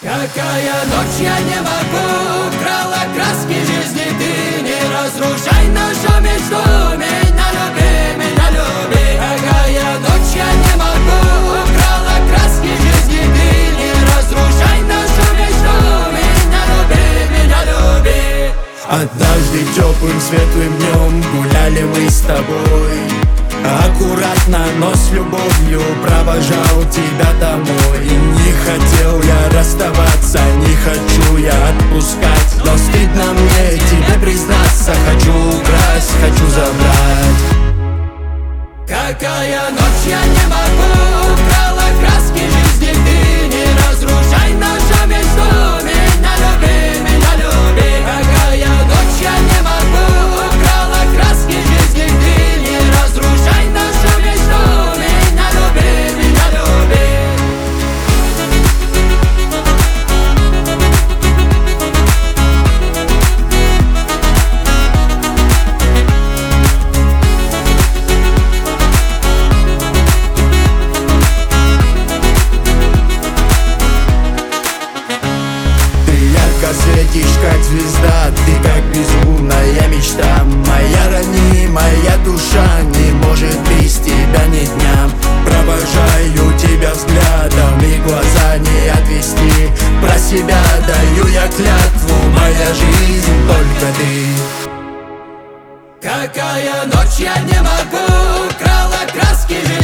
Какая ночь, я не могу, украла краски жизни ты. Не разрушай нашу мечту, меня люби, меня люби. Какая ночь, я не могу, украла краски жизни ты. Не разрушай нашу мечту, меня люби, меня люби. Однажды теплым светлым днем гуляли мы с тобой. Аккуратно, но с любовью провожал тебя домой. И не хотел я расставаться, не хочу я отпускать. Но стыдно мне тебе признаться, хочу украсть, хочу забрать. Какая ночь, я не могу, украла краски жизни ты. Не разрушай нашу мечту, меня люби, меня люби. Какая ночь, я не могу, украла краски жизни ты. Не разрушай нашу мечту, меня люби, меня люби. Светишь как звезда, ты как безумная мечта. Моя ранимая душа не может без тебя ни дня. Провожаю тебя взглядом и глаза не отвести. Про себя даю я клятву, моя жизнь только ты. Какая ночь, я не могу, украла краски жизни.